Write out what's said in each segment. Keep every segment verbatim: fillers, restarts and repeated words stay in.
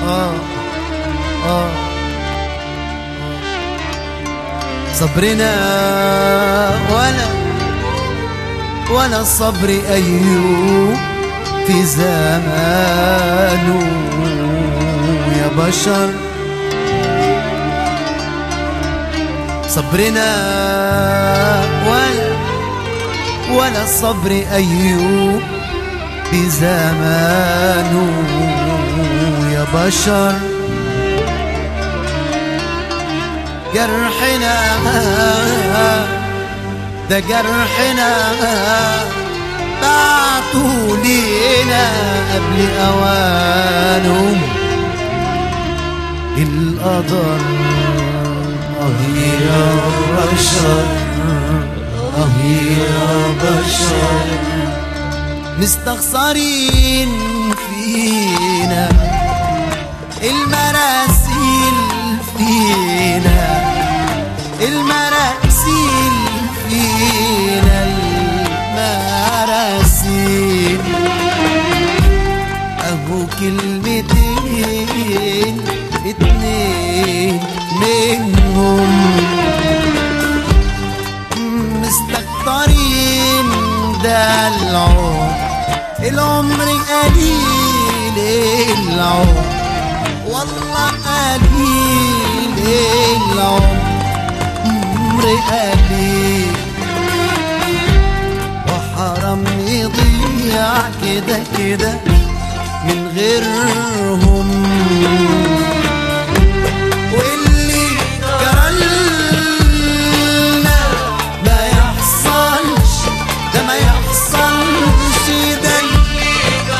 آه آه صبرنا ولا ولا صبر أيوب في زمانه يا بشر. صبرنا ولا ولا صبر أيوب في زمانه يا بشر. جرحنا ده جرحنا بعتوا لينا قبل أوانهم القدر. آه يا بشر آه يا بشر مستخسرين فينا المراسيل فينا المراسيل فينا المراسيل. أبو كلمتين اتنين منهم مستكترين ده العمر العمر قليل العمر والله قليل العمر قليل وحرام يضيع كده كده من غيرهم. واللي جرالنا ما يحصلش ده ما يحصلش ده اللي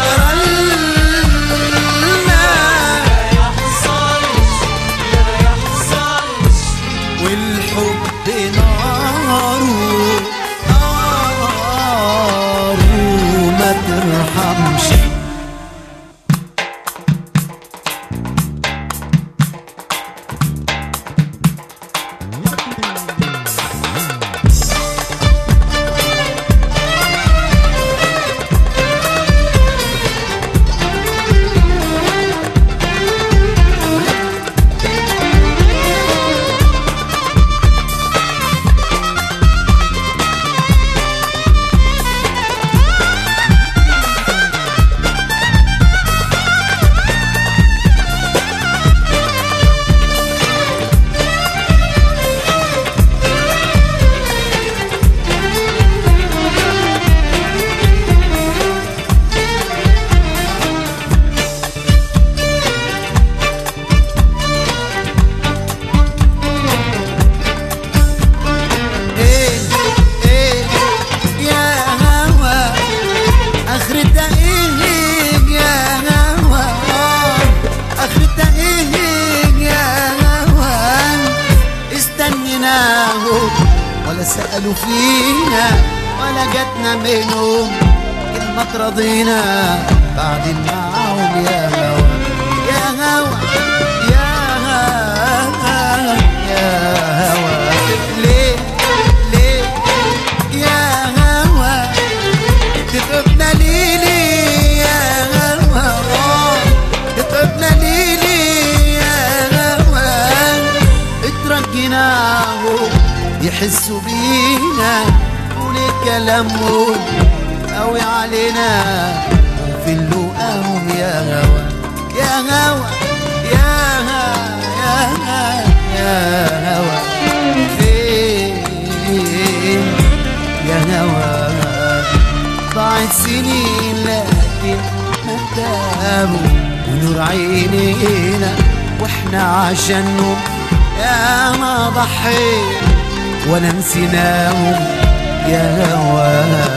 جرالنا ما يحصلش ده ما يحصلش. والحب ناره ناره ما ترحمش. ولا سألوا فينا ولا جاتنا منهم كلمة ترضينا بعد معاهم يا هوا يا هوا يا هوا يا هوا. ليه ليه يا هوا تتعبنا ليه ليه يا هوا تتعبنا ليه ليه يا هوا. اترجيناهم يحسوا بينا وليه كلامهم قوي علينا وفي لقاهم يا هوا يا هوا يا هوا يا هوا يا هوا فين يا هوا. ضاعت سنين لكن ما تابوا ونور عينينا واحنا عشانهم يا ما ضحينا ولا نسيناهم يا هوا.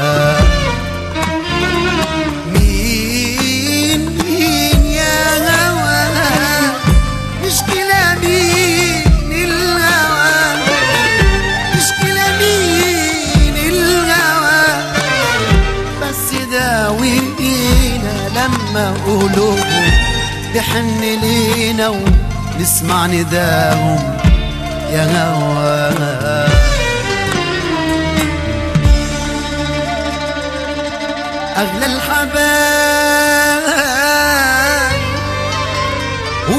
مين مين يا هوا مشكلة مين الهوى مشكلة مين الهوى. بس داوينا لما قلوبهم تحن لينا ونسمع نداهم يا هوا. أغلى الحبايب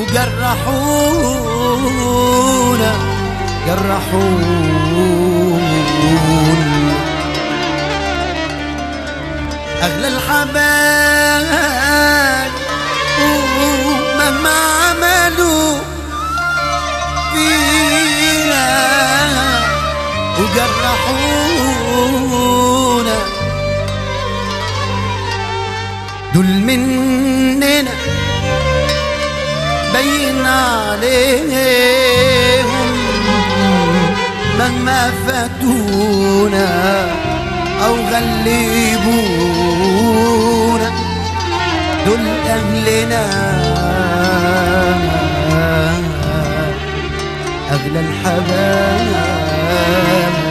وجرحونا جرحونا أغلى الحبايب ومهما عملوا فينا وجرحونا دول مننا بين عليهم مهما فاتونا أو غلبونا دول أهلنا أغلى الحبايب